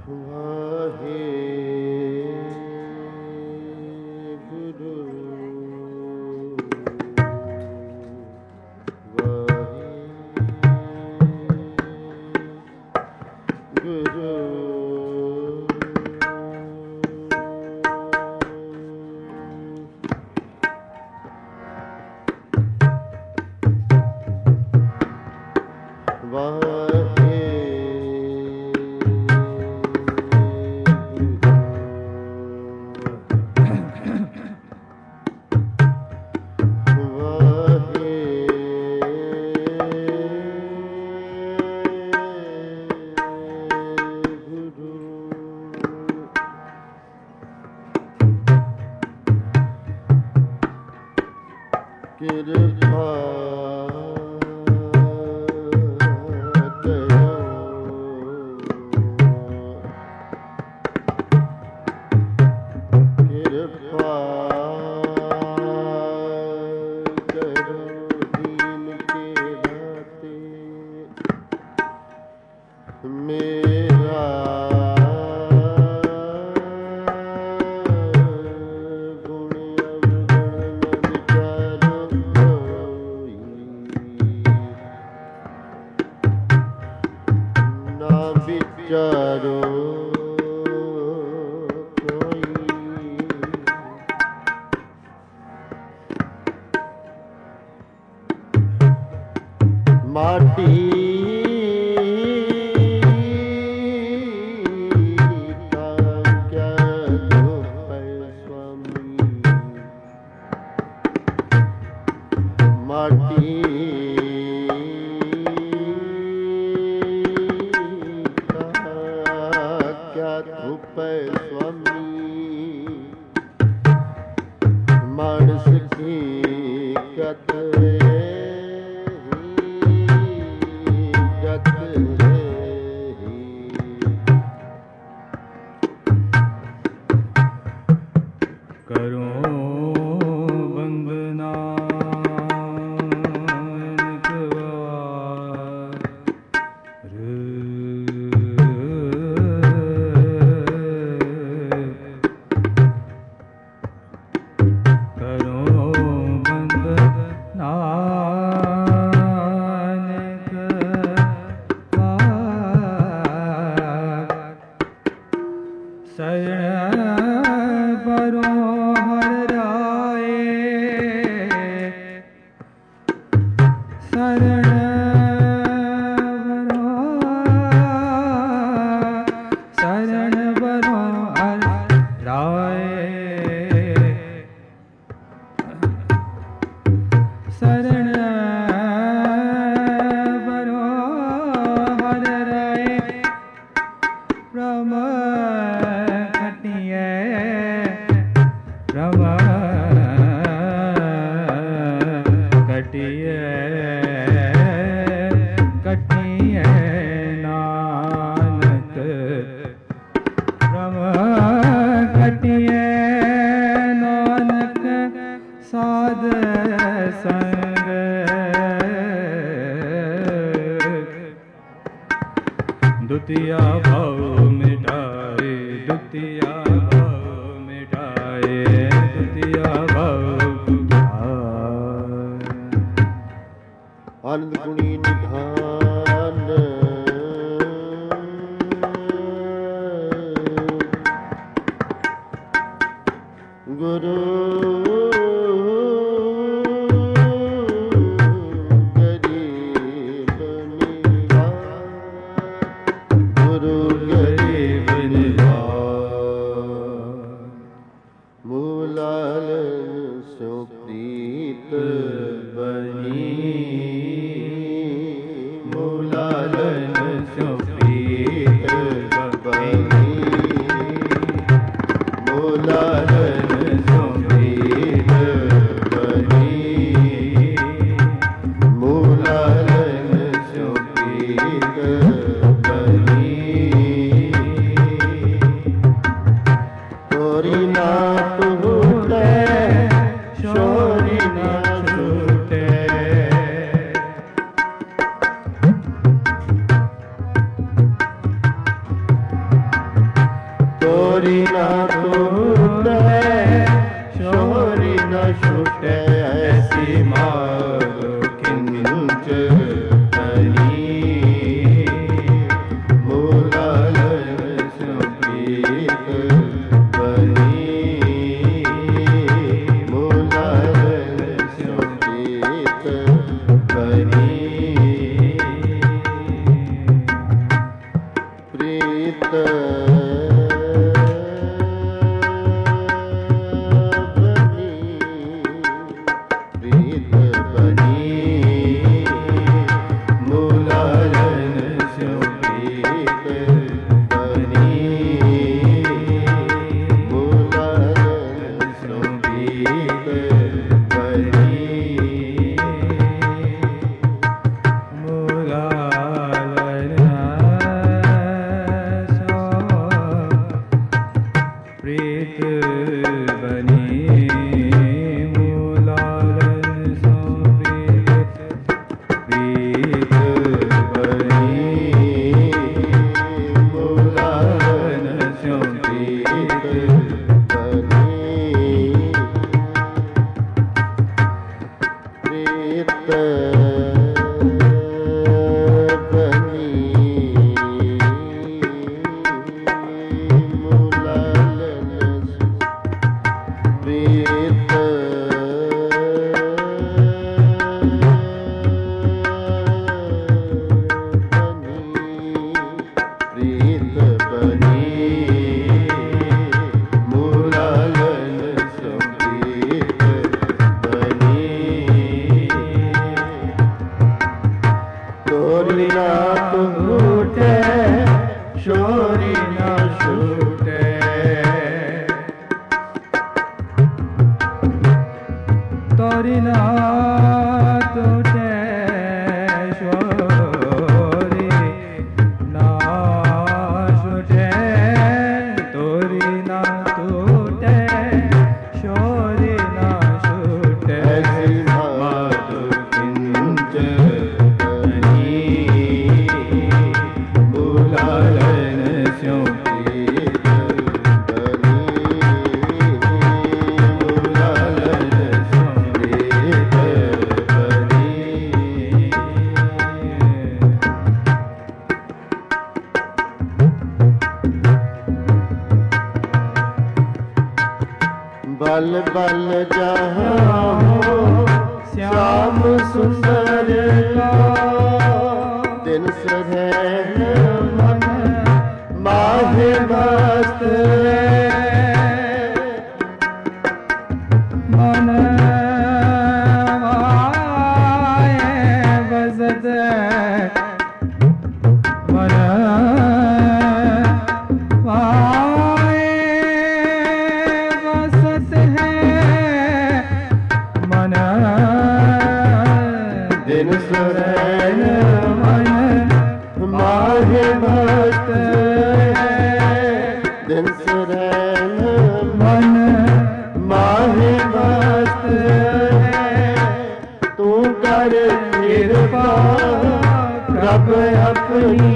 मूलाल सो प्रीत बनी शोरी न टूटे, शोरी न छूटे, ऐसी माधो किंच बनी। मूलालन सुप्रीत बनी, मूलालन सुप्रीत बनी। प्रीत बल बल जहाँ हो श्याम सुंदर का, दिन सुधैन मन माहे मस्त मन माए बसत मन दिन सुरैन मन माहे भक्त, दिन सुरैन मन माहे भक्त। तू कर कृपा प्रभ अपनी,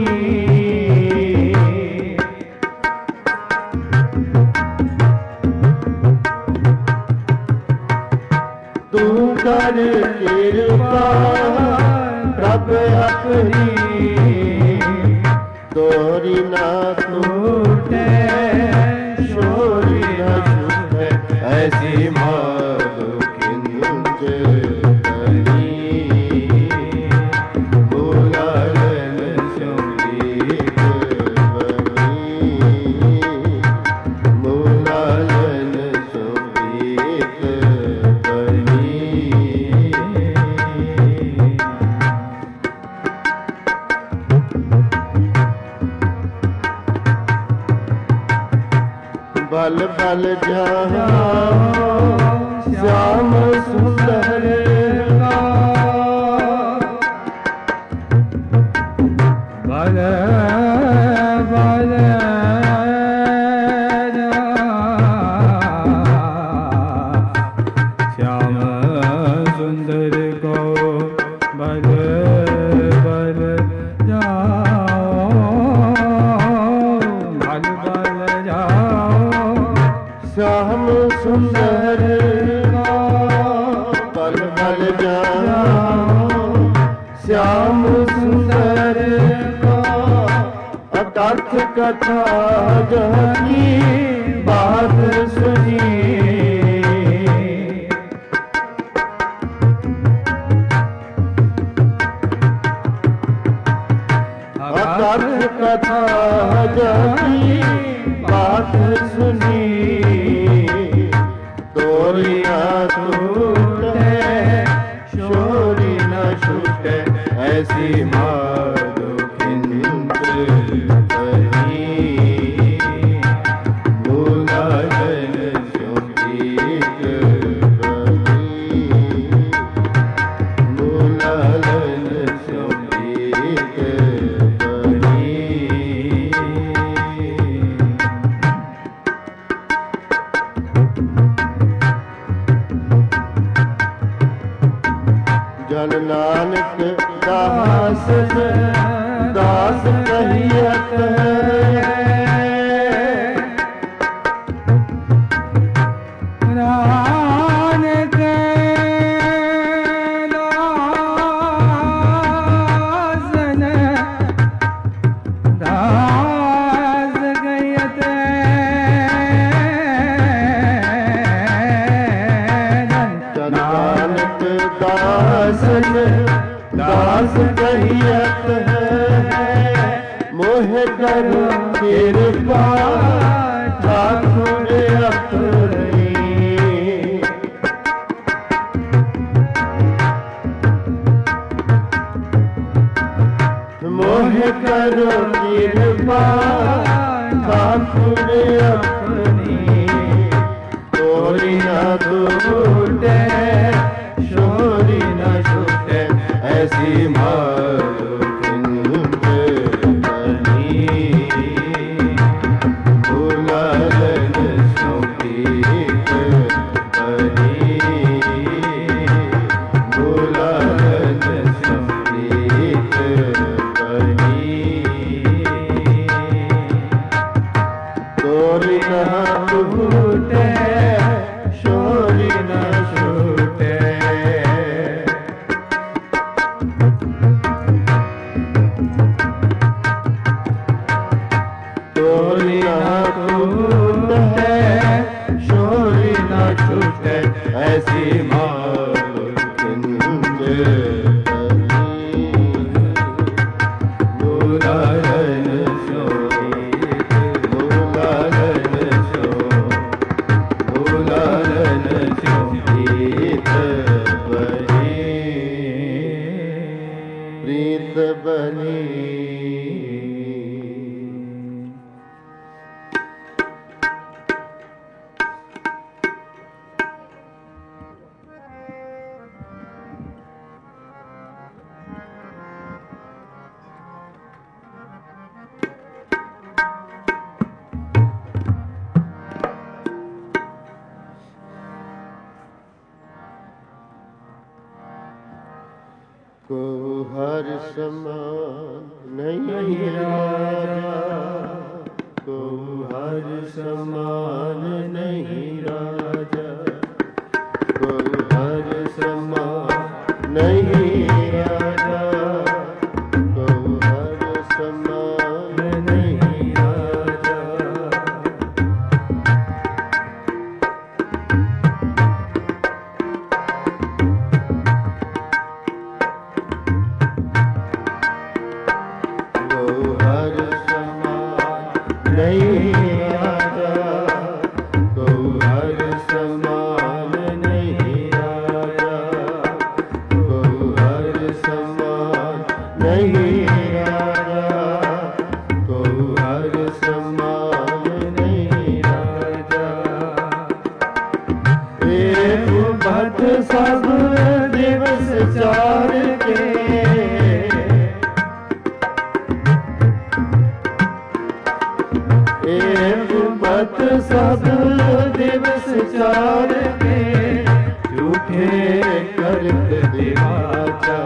तू कर कृपा प्रभ अपनी। तोरी ना टूटे, शोरी न छूटे, ऐसी माधो किंच बनी। मूलालन सुप्रीत बनी, मूलालन सुप्रीत बनी। बल बल जहाँ श्याम सुंदर का, बल बल श्याम सुंदर को, बल बल जाओ, बल बल जाओ। तथ कथा जहनी बात सुनी तथ कथा जहनी बात सुनी तोरी न टूटे शोरी न छूटे ऐसी माधो किंत कही भूला जन सुखीत कही भूला जन सुखीत कही जन नानक दास दास कहियत नानक दासन दास कहियत नानक दासन दास कहियत है मोह करो कृपा ठाकुर अपनी मोह करो कृपा ठाकुर अपनी तोरी न टूटे शोरी न छूटे ऐसी मारो किंत कही भूला जन सुखीत कही भूला जन सुखीत कही तोरी न टूटे शोरी न छूटे तोरी न टूटे शोरी न छूटे ऐसी मारो किंत कही भूला जन सुखीत भूला जन भूला जन सुखीत बनी प्रीत बनी को हर समान नहीं राजा को हर समान नहीं राजा को हर समान नहीं राजा को हर समान नहीं राजा सब दिवस चार के एक पत सब दिवस चार के झूठे करत दिवाचा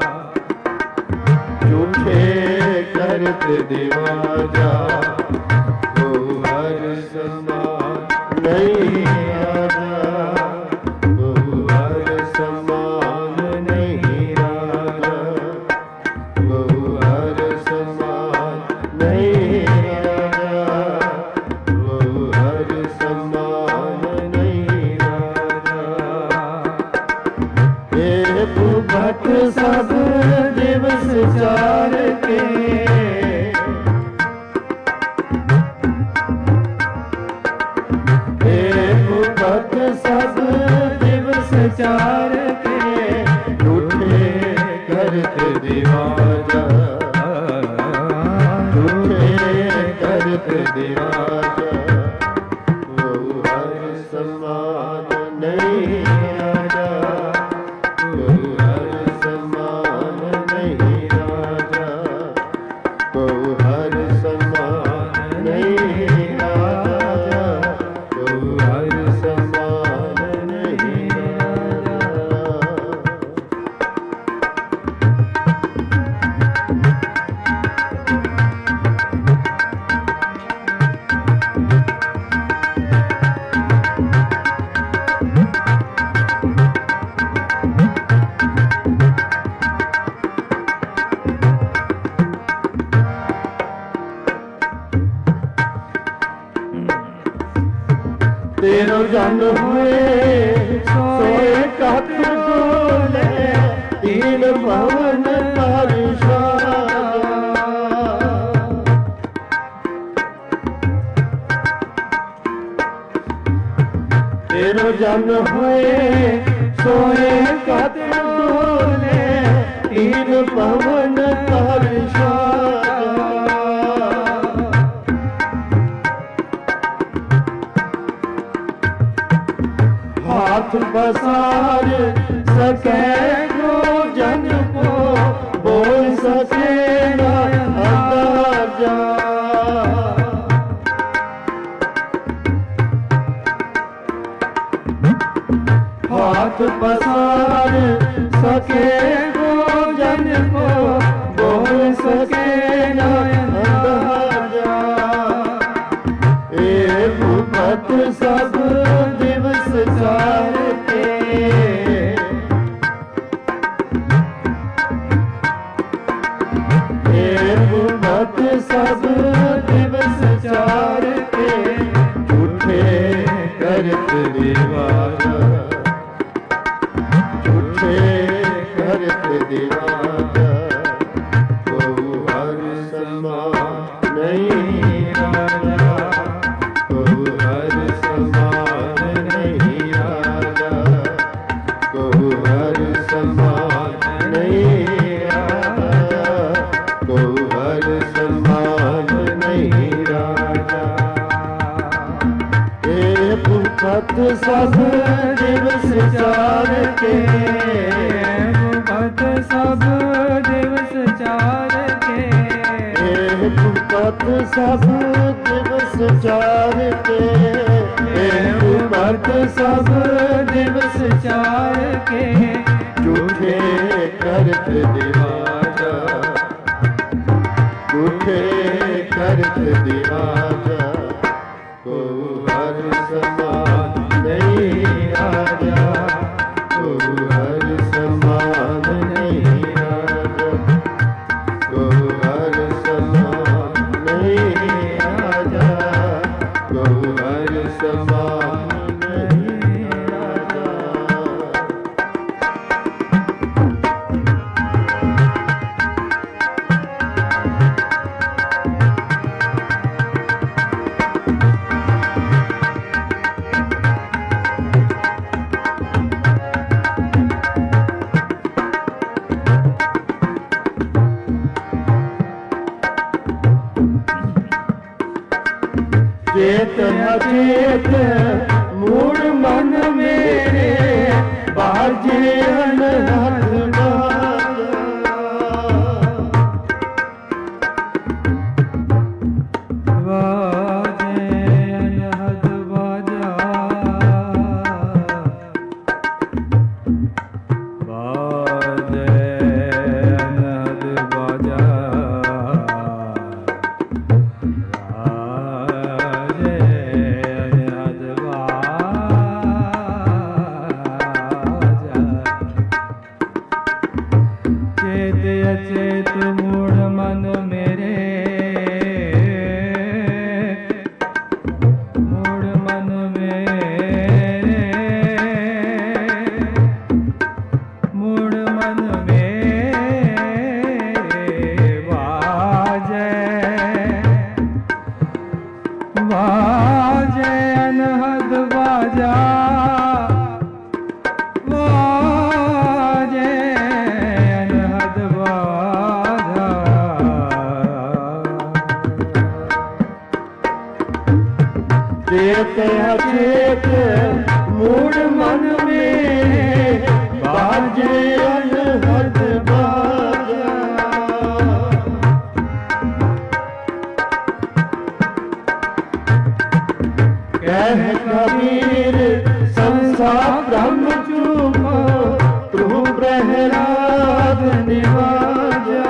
झूठे करत दिवाचा को हर समान नहीं आजा नहीं राजा, वो हर समान नहीं राजा। ये भूभट सब दिवस चार के, भक्त सब दिवस चार के, झूठे करत दिवाजा, झूठे करत दिवाजा। वो हर समान नहीं राजा, वो हर समान नहीं राजा, वो हर समान नहीं राजा, वो हर समान नहीं राजा। तेरो जन हुए सोए कत डोले, तीन भवन परिशाला। तेरो जन हुए सोए कत डोले, तीन भवन परिशाला। हाथ पसार सके जो जन को, बोल सके न अंदाजा। हाथ पसार सके जो जन को, बोल सके न अंदाजा। ए भूपत सब दिवस चार के, ए भूपत सब दिवस चार के, झूठे करत दिवाजा, झूठे करत दिवाजा। को हर समान नहीं राजा, को हर समान नहीं राजा, को हर समान नहीं राजा, को हर समान नहीं राजा। ए भूपत सब दिवस चार के, भूपत सब दिवस चार के, ए भूपत सब दिवस चार के, ए भूपत सब दिवस चार के, झूठे करत दिवाजा, झूठे करत दिवाजा। को हर समान नहीं राजा, को हर समान नहीं राजा, को हर समान नहीं राजा, को हर समान नहीं राजा। चेत अचेत मूड मन मेरे, बाजे अनहद बाजे अनहद बाजा, बाजे अनहद बाजा। चेत अचेत मूड मन में बाजे अनहद बाजा। कह कबीर संसार ब्रह्म चूको प्रभु प्रहलाद निवाजा।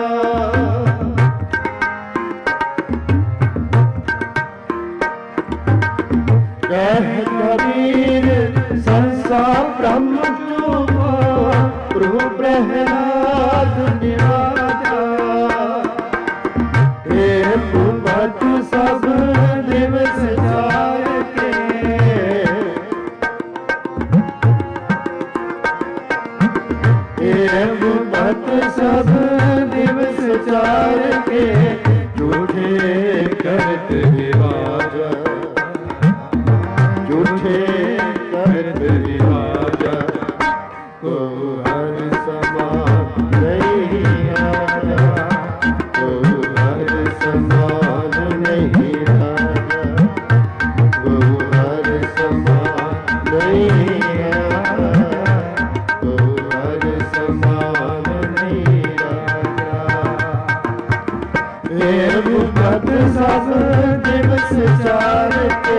कह कबीर संसार ब्रह्म चूको प्रभु प्रहलाद निवाजा। हे भूपत सब दिवस चार के, हे भूपत सब दिवस चार के झूठे करत विवाजा। झूठे करत विवाजा को हर समान नहीं आया। को हर समान नहीं आया। को हर समान नहीं आया। को हर समान नहीं आया। हे भूपत सब दिवस चार के,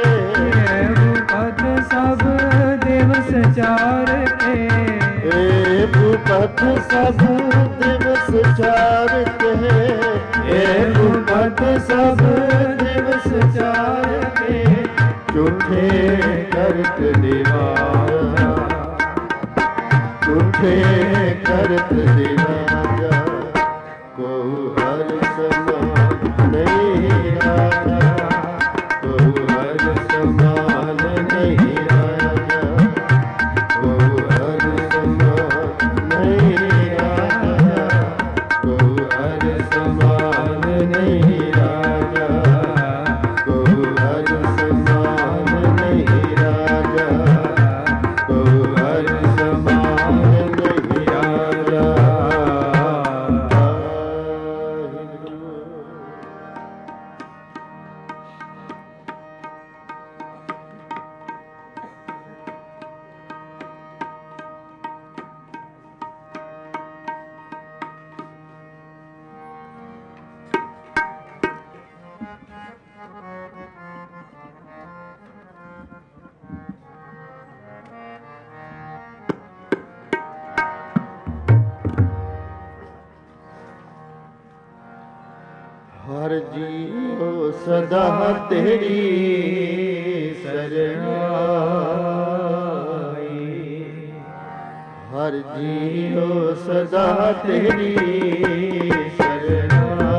सब दिवस चार के, हे भूपत सब दिवस चार के, हे भूपत सब दिवस चार के झूठे करत दिवाजा। झूठे करत दिवाजा को हर समान नहीं आया। को हर समान नहीं आया। को हर समान नहीं आया। को हर समान नहीं आया। को हर समान नहीं आया। को हर समान नहीं आया। हर जीओ सदा तेरी शरणाई। हर जीओ सदा तेरी शरणाई।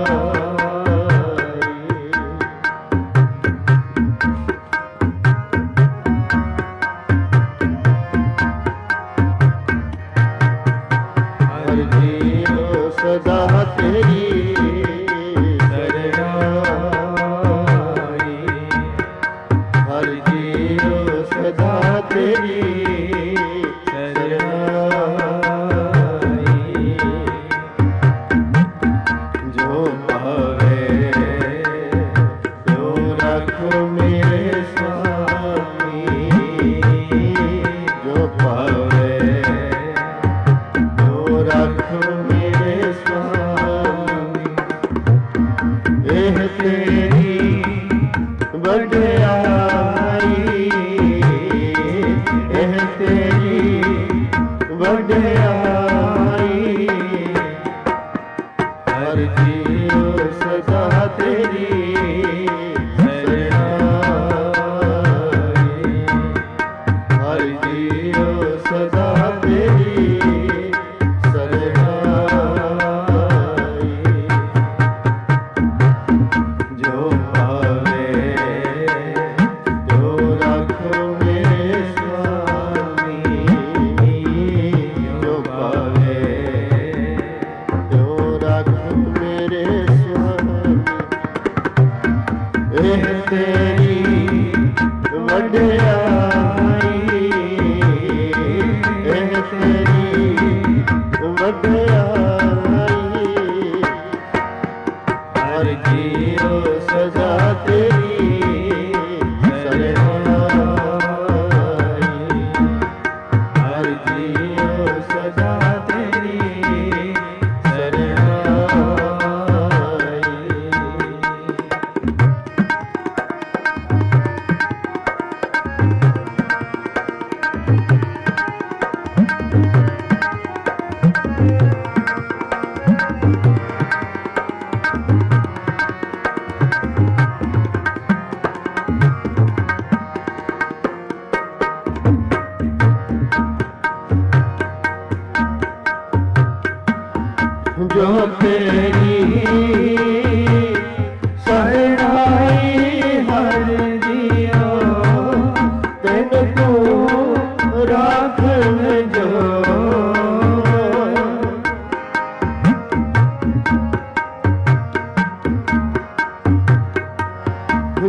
हर जीओ सदा तेरी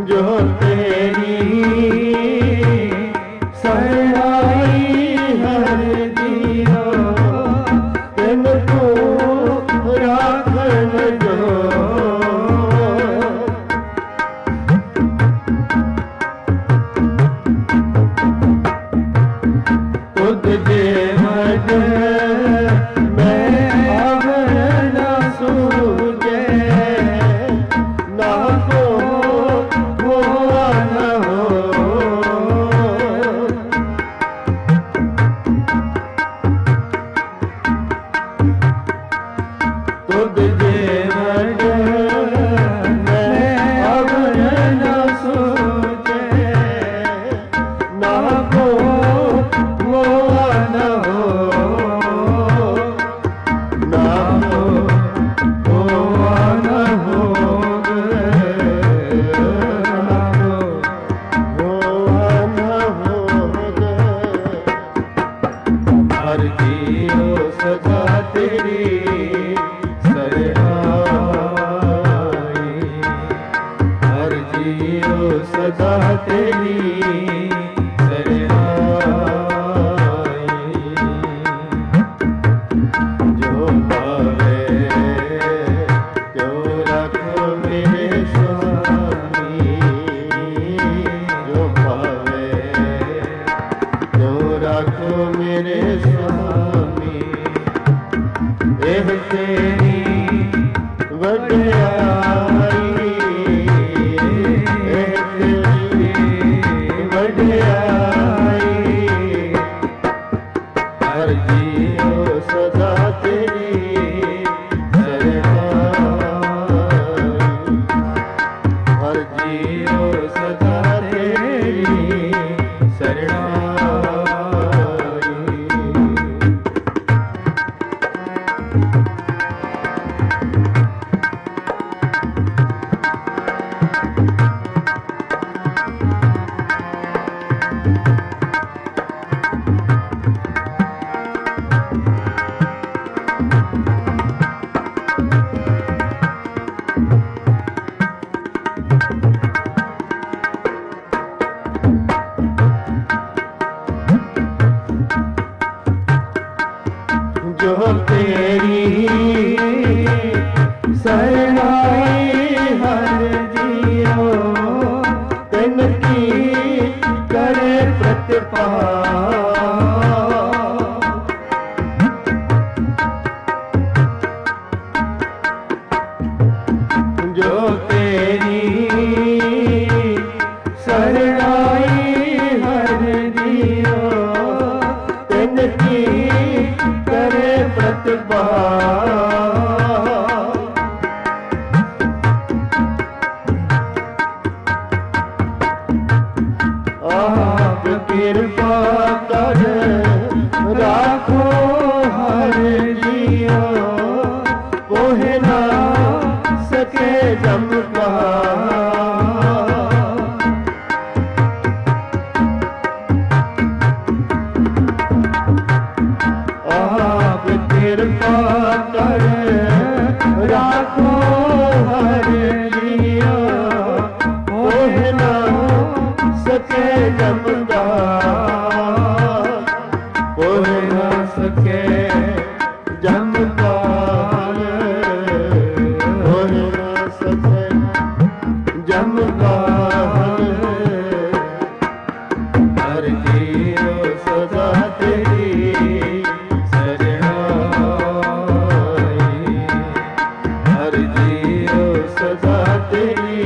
जो तेरी सरनाई हर दियो तिनको राखन जो तुद जे मद मैं आवर न सूझे ना को हुआ न हो तुद जे मद मैं आवर न सूझे ना को हुआ न हो ना हो हुआ न हो ना हो हुआ न हो हर जीओ सदा तेरी सरनाई हर जीओ सदा तेरी जो पावे त्यों रखो मेरे स्वामी जो पावे त्यों रखो मेरे स्वामी एह तेरी वड्याई एह तेरी वड्याई हर जीओ सदा तेरी सरनाई हर जीओ सदा तेरी सरनाई जो तेरी सरनाई हर जियो तिनकी करे प्रतिपाल जो तेरी सरनाई हर जियो तिनकी करे प्रतिपाल आप कृपा कर राखो हर जियो कोह ना सके जम का आप कृपा कर राखो हर जियो कोह ना सके जमदा कोह ना सके जमदार कोह ना सके जमदार हर जीओ सदा तेरी सरनाई हर जीओ सदा तेरी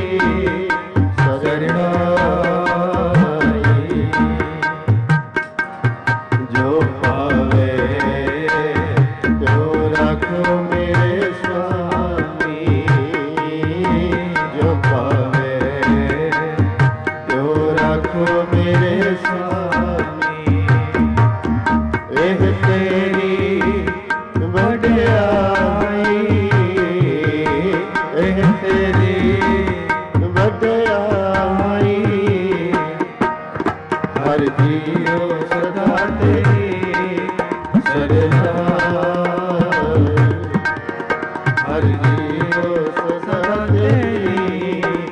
सरनाई जो पावे त्यों रखो मेरे स्वामी जो पावे त्यों रखो मेरे स्वामी एह तेरी वड्याई एह तेरी वड्याई हर जीओ सदा तेरी सरनाई हर जीओ सदा तेरी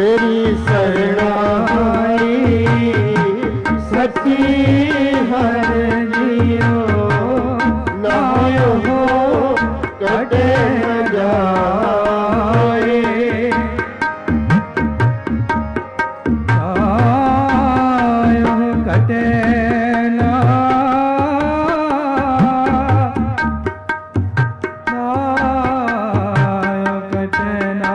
तेरी शरणाई सच्ची हर जियो नायो हो कटे न जाए नायो कटे ना नायो कटे ना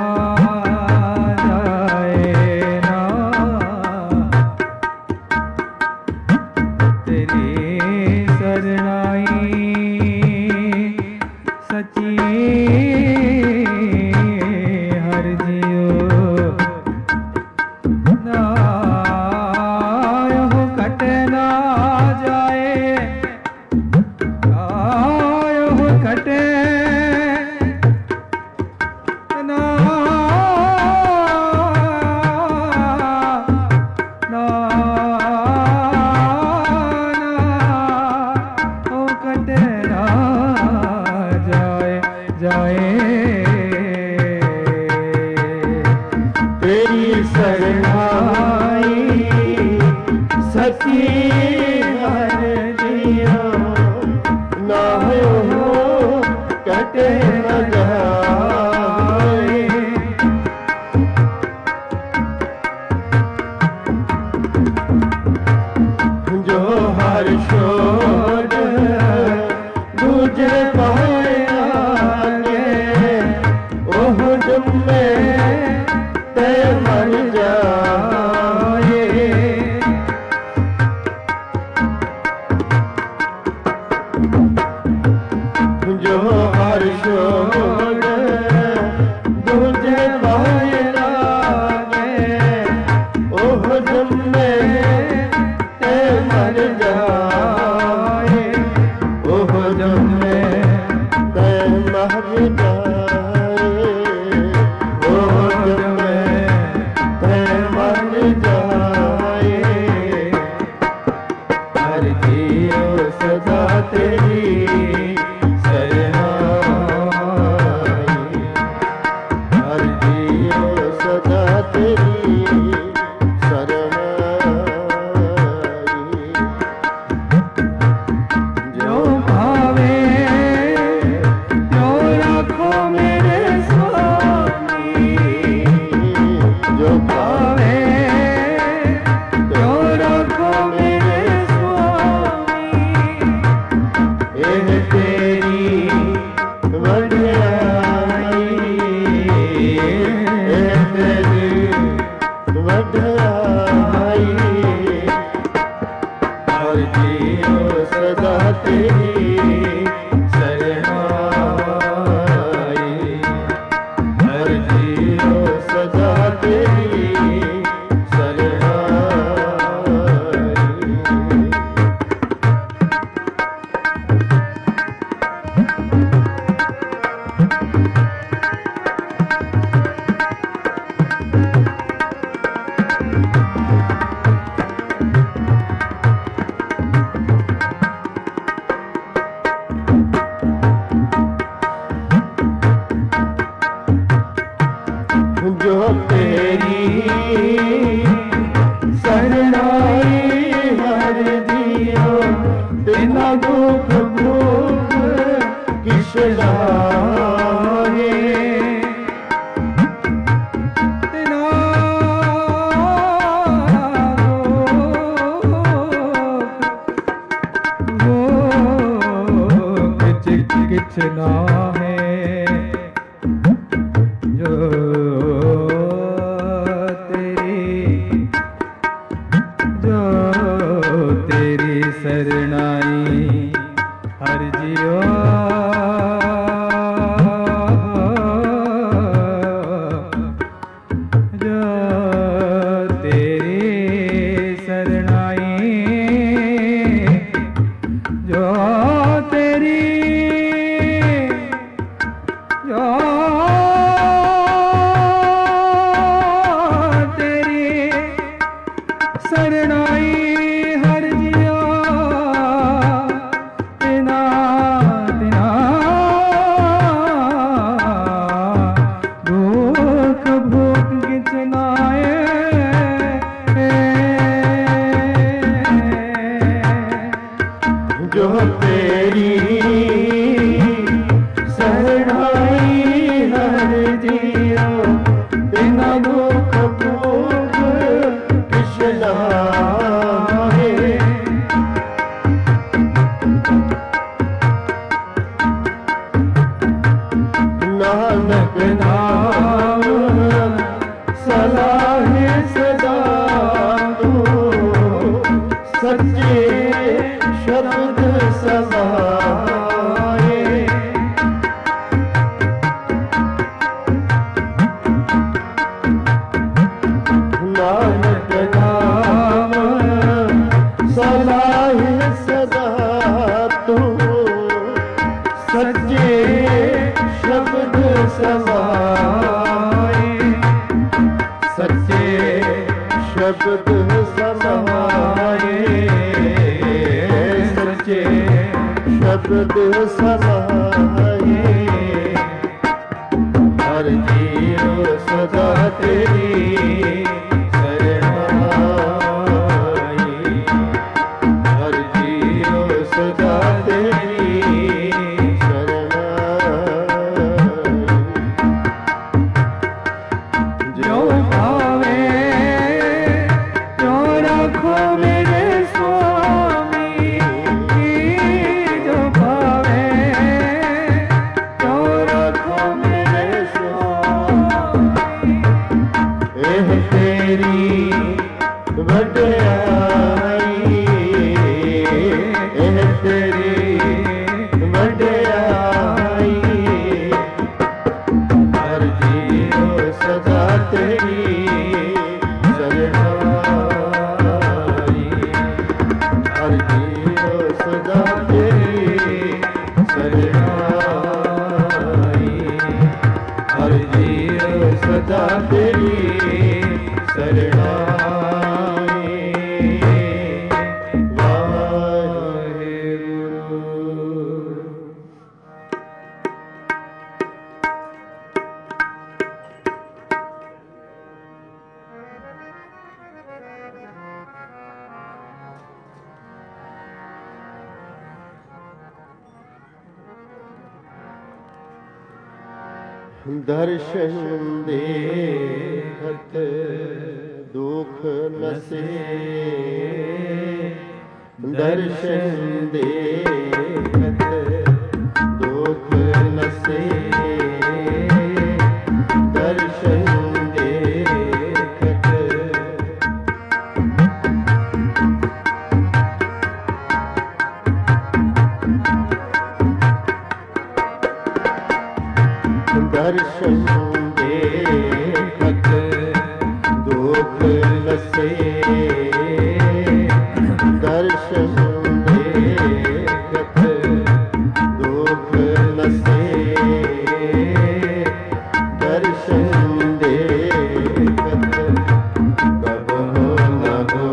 धाम सलाहे सदा तू सच्चे शब्द समाए नानक धाम सलाहे सदा तू सच्चे शब्द समाए सच्चे शब्द समाए सच्चे शब्द समाए हर जीव सदा तेरी शरणाई हर जीव सदा तेरी जो भावे जो रखो मेरे स्वामी जो भावे जो रखो मेरे स्वामी एह तेरी वड्याई एह तेरी वड्याई हर जीव सदा तेरी शरणाई हर जीव सदा तेरी शरणाई हर जीव सदा तेरी शरणाई वाहेगुरु। दर्शन देखत दुख नसे दर्शन देखत दुख नसे दर्शन देखत दर्शन देखत दुख नसे दर्शन देखत दुख नसे दर्शन देखत कब हो न हो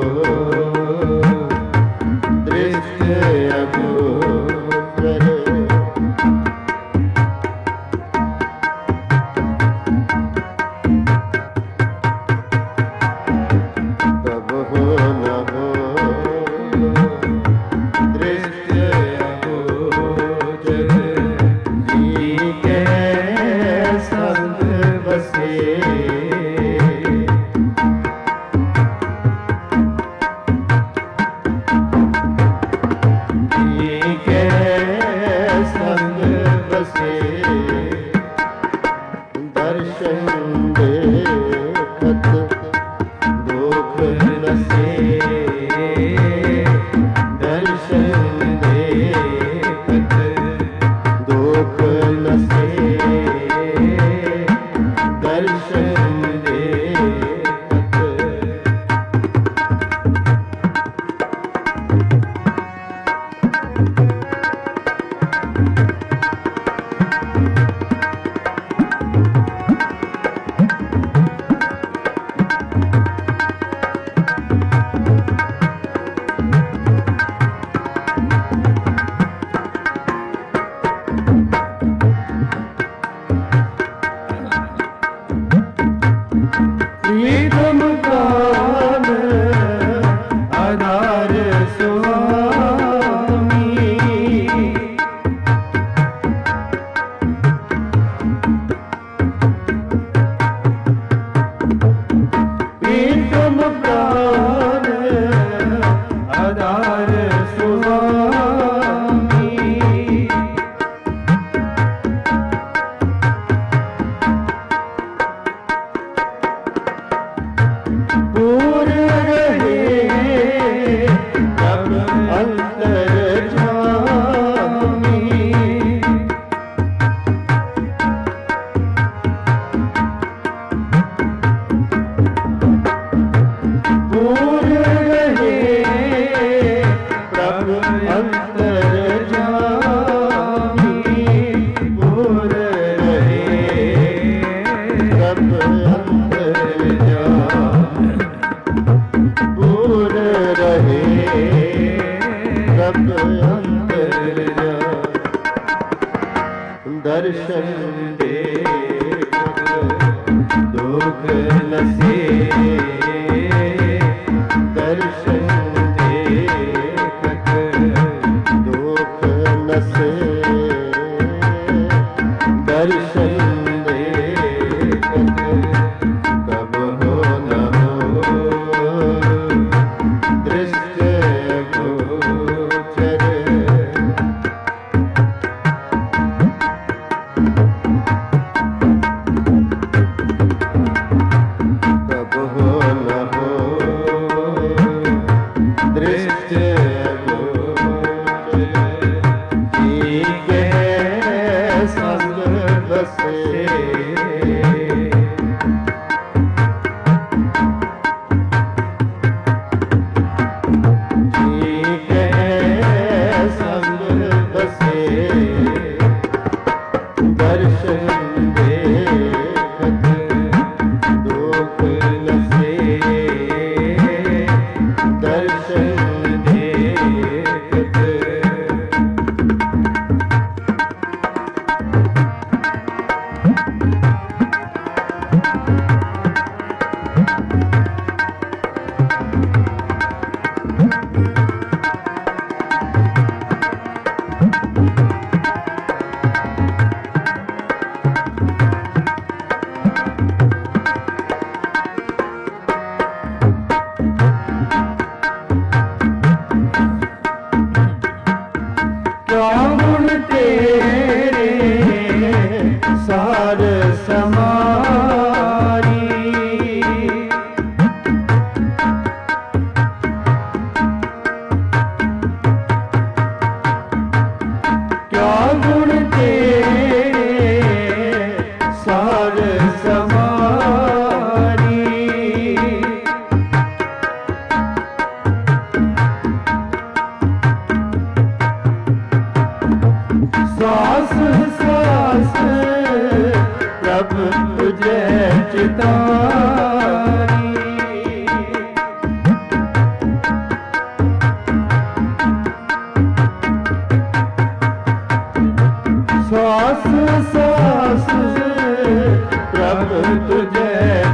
दृष्ट अगोचर दर्शन देखत दुख नसे दर्शन देखत दुख नसे दर्शन देखत कब हो न हो दृश्य गोचर कब हो न हो दृश्य गोचर ठीक है संग बसे ठीक है संग बसे दर्शन देखत दुख नसे दर्शन देखत क्या गुण तेरे सार समारी क्या गुण तेरे सार समारी सांस सांस प्रभ तुझे चितारी सांस सांस प्रभ तुझे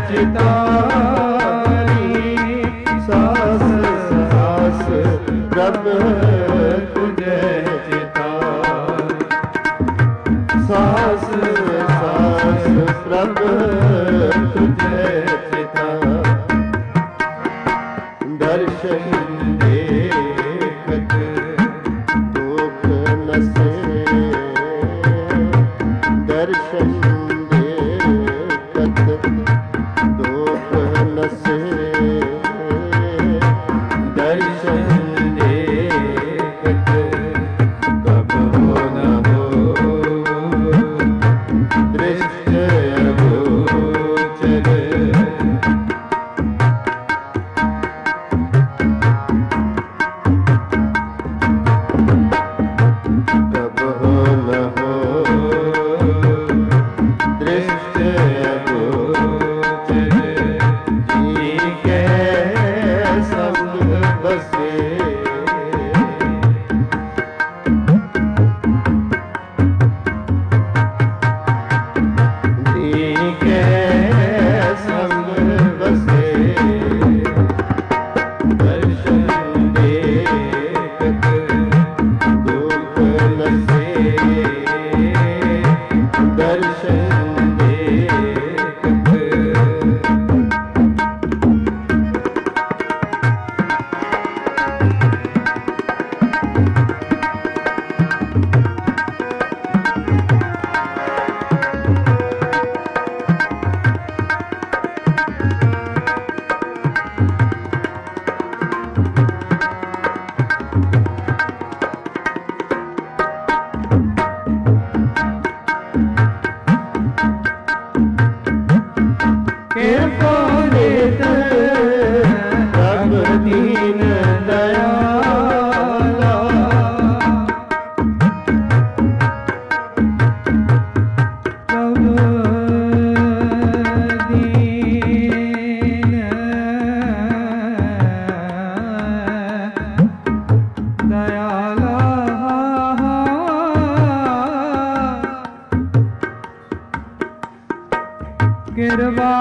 चितारी सांस सांस प्रभ तुझे चितारी सांस सांस प्रभ तुझे चिता दर्शन देखत दुख नसे दर्शन देखत दुख नसे दर्शन देखत कब हो न हो दृश्य गोचर कब हो न हो दृश्य गोचर ठीक है संग बसे ठीक है संग बसे दर्शन देखत दुख नसे दर्शन देखत ਕਿਰਵਾ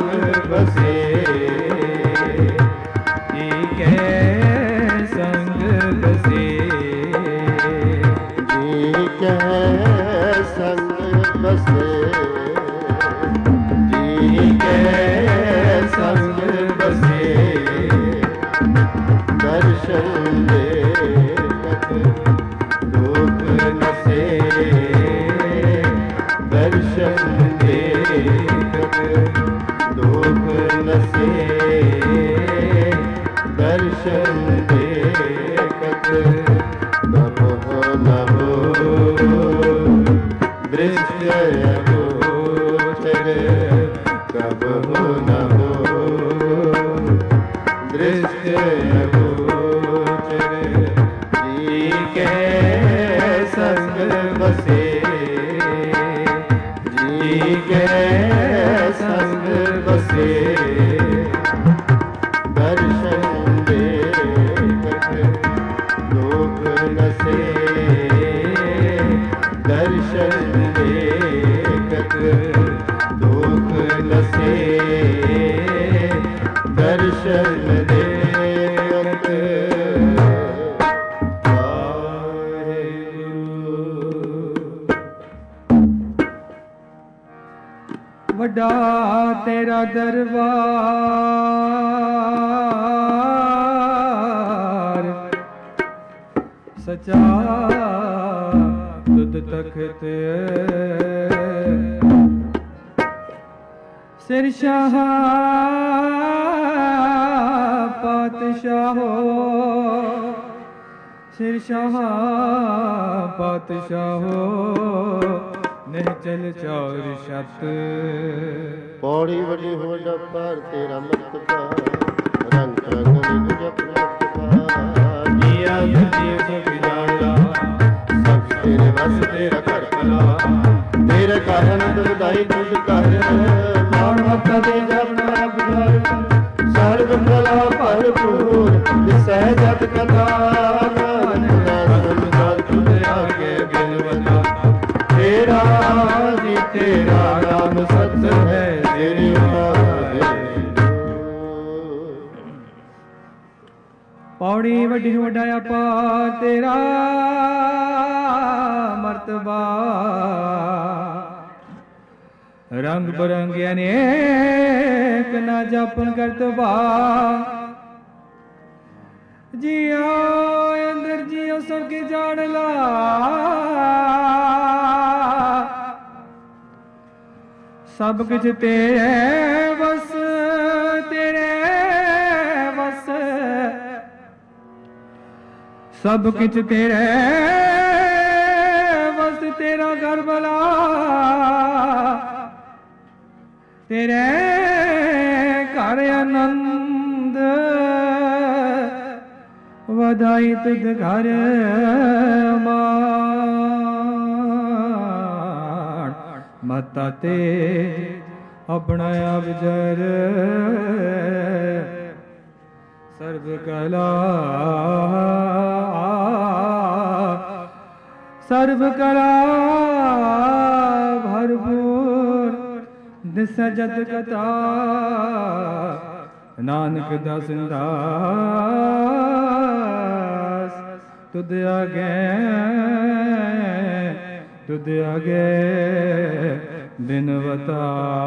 संग ਦਰਸ਼ਨ ਦੇਖਤ ਦੁਖ ਨਸੇ ਦਰਸ਼ਨ ਦੇਖਤ ਦੁਖ ਨਸੇ ਦਰਸ਼ਨ ਦੇਖਤ ਨਮੋ ਨਮੋ ਦ੍ਰਿਸ਼ਟ ਅਗੋਚਰ ਕਬਹੁ ਨ ਹੋ ਦ੍ਰਿਸ਼ਟ ਅਗੋਚਰ ਜੀ ਕੈ ਸੰਗ ਵਸੇ ਜੀ ਕੈ ਸੰਗ ਵਸੇ ਦਰਸ਼ਨ ਦੇਖਤ ਦੁਖ ਨਸੇ ਦਰਸ਼ਨ ਦੇਖਤ ਦੁਖ ਨਸੇ ਦਰਸ਼ਨ ਦੇਖਤ ਵੱਡਾ ਤੇਰਾ ਦਰਬਾਰ ਸਚਾ ਤੁਧ ਤਖਤ ਸਿਰ ਸ਼ਾਹ ਪਾਤਸ਼ਾਹੋ ਸਿਰ ਸ਼ਾਹ ਪਾਤਸ਼ਾਹੋ ਨਿਹਚਲ ਚੌਰ ਛਤ ਪੌੜੀ ਵੱਡੀ ਹੋ ਡੱਪਰ ਤੇਰਾ ਮਰਤਬਾ ਰੰਗ ਰੰਗ ਜਪ ਮਰਤਬਾ ਜੀਆ ਜੀਵ ਸੁਖ ਜਾਣਦਾ ਸਭ ਤੇਰੇ ਵਸ ਤੇਰਾ ਘਰ ਭਲਾ ਤੇਰੇ ਕਾਰਨ ਦੁਖਦਾਈ ਤੁਧ ਕਰ ਮਾਣ ਮੱਤਾ ਦੇ ਜਪਨਾ ਬੁਝਾਰ ਸਰਬ ਕਲਾ ਭਰਪੂਰ ਦਿਸੈ ਜਤ ਕਥਾ ਤੇਰਾ ਜੀ ਤੇਰਾ ਨਾਮ ਸਤ ਹੈ ਤੇਰੀ ਪੌੜੀ ਵੱਡੀ ਵੱਡਾ ਅਪਾਰ ਤੇਰਾ ਮਰਤਬਾ ਰੰਗ ਬਰੰਗ ਅਨੇਕ ਨਾ ਜਪਨ ਕਰਤਬਾ ਜੀਓ ਅੰਦਰ ਜੀਓ ਸਭ ਕੇ ਜਾਣ ਲਾ ਸਭ ਕੁਛ ਤੇਰੇ ਵਸ ਤੇਰੇ ਵਸ ਸਭ ਕੁਛ ਤੇਰੇ ਵਸ ਤੇਰਾ ਘਰ ਭਲਾ ਤੇਰੇ ਘਰ ਆਨੰਦ ਵਧਾਈ ਤੁਧ ਘਰ ਮਤਾ ਤੇ ਆਪਣਾ ਅਬਜਰ ਸਰਬ ਕਲਾ ਭਰਪੂਰ ਦਿਸ ਜਤ ਕਥਾ ਨਾਨਕ ਦਾਸ ਤੁਧ ਆਗੇ ਦਿਨਵਤਾ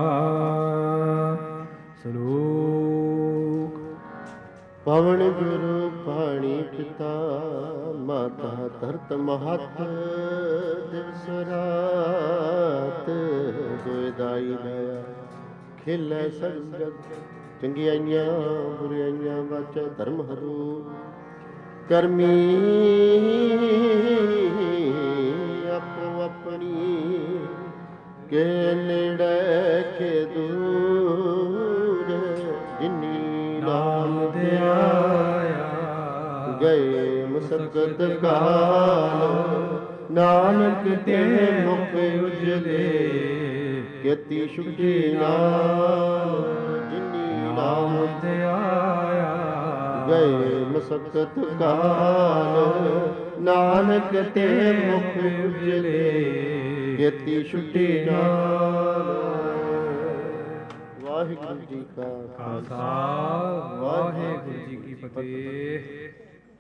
ਸਲੋਕ ਪਵਨ ਗੁਰੂ ਪਾਣੀ ਪਿਤਾ ਮਾਤਾ ਧਰਤ ਮਹਤ ਦਿਵਸ ਰਾਤ ਦੋਇ ਦਾਈ ਦਇਆ ਖੇਲੇ ਸਭ ਜਗ ਚੰਗਿਆਈਆਂ ਬੁਰਾਈਆਂ ਵਾਚੈ ਧਰਮ ਹਰੂ ਕਰਮੀ ਆਪੋ ਆਪਣੀ ਕੇ ਨੇੜੇ ਕੇ ਦੂਰ ਜਿਨੀ ਨਾਮ ਧਿਆਇਆ ਗਏ ਮੁਸਕਤ ਕਾਲ ਨਾਨਕ ਤੇ ਮੁਖ ਉਜਲੇ ਕੇਤੀ ਸ਼ੁਭੀ ਨਾਲ ਜਿਨੀ ਨਾਮ ਧਿਆਇਆ ਗਏ ਮੁਸਕਤ ਕਾਲ ਨਾਨਕ ਤੇ ਮੁਖ ਉਜਲੇ ਕੇਤੀ ਛੁੱਟੀ ਨਾਲ। ਵਾਹਿਗੁਰੂ ਜੀ ਕਾ ਖਾਲਸਾ ਵਾਹਿਗੁਰੂ ਜੀ ਕੀ ਫਤਿਹ।